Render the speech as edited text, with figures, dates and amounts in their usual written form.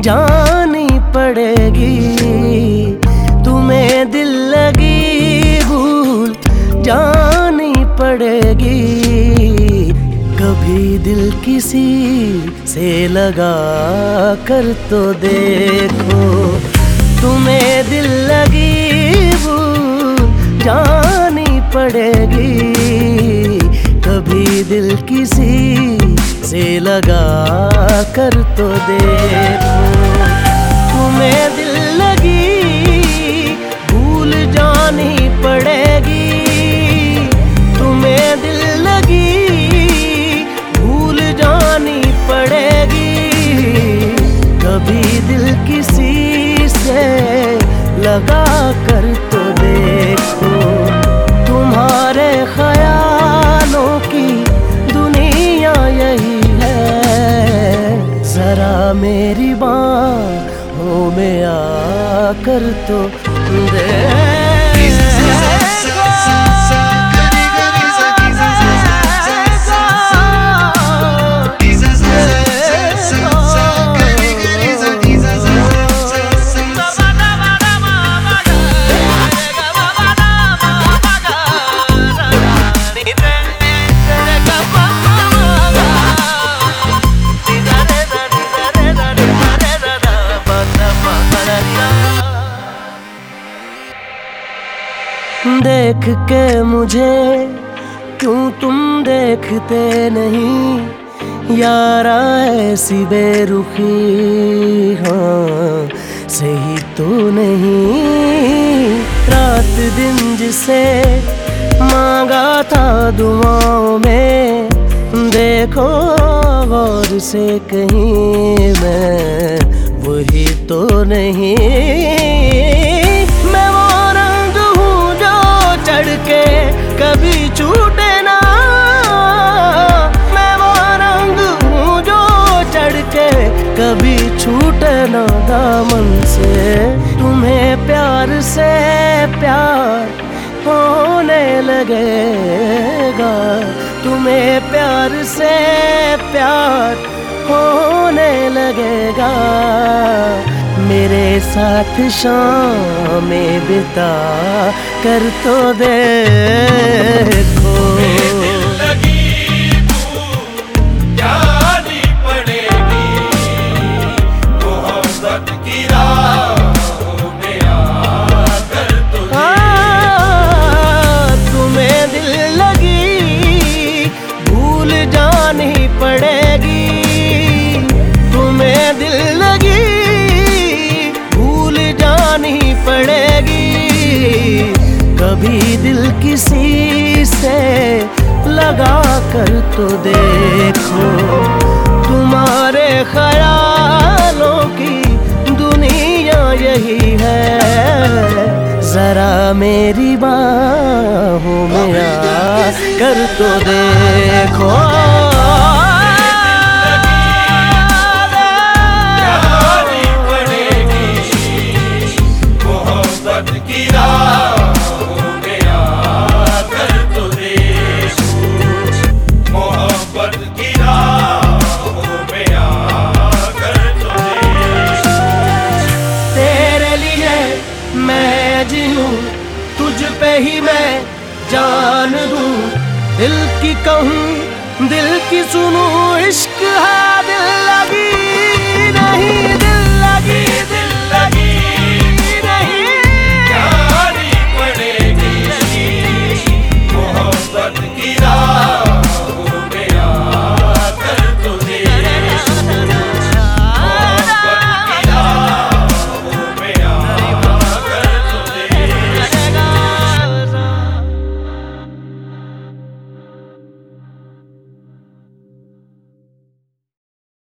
जानी पड़ेगी। तुम्हें दिल लगी भूल जानी पड़ेगी। कभी दिल किसी से लगा कर तो देखो। तुम्हें दिल लगी भूल जानी पड़ेगी। कभी दिल किसी से लगा कर तो देखो। तुम्हें दिल लगी भूल जानी पड़ेगी। तुम्हें दिल लगी भूल जानी पड़ेगी। कभी दिल किसी से लगा कर तो देखो। तुम्हारे ख्यालों की दुनिया यही है। जरा मेरी बाहों में आकर तो देखो। देख के मुझे क्यों तुम देखते नहीं। यारा ऐसी बेरुखी हाँ सही तो नहीं। रात दिन जिसे मांगा था दुआओं में, देखो गौर से कहीं मैं वही तो नहीं। मैं वो रंग हूँ जो चढ़ के कभी छूटे ना। मैं वो रंग हूँ जो चढ़ के कभी छूटे ना दामन से। तुम्हें प्यार से प्यार होने लगेगा। तुम्हें प्यार से प्यार होने लगेगा। मेरे साथ शाम में बिता कर तो देखो। कभी दिल किसी से लगा कर तो देखो। तुम्हारे ख्यालों की दुनिया यही है। जरा मेरी बाहों में आ कर तो देखो। तुझ पे ही मैं जान दूं। दिल की कहूँ दिल की सुनूं। इश्क है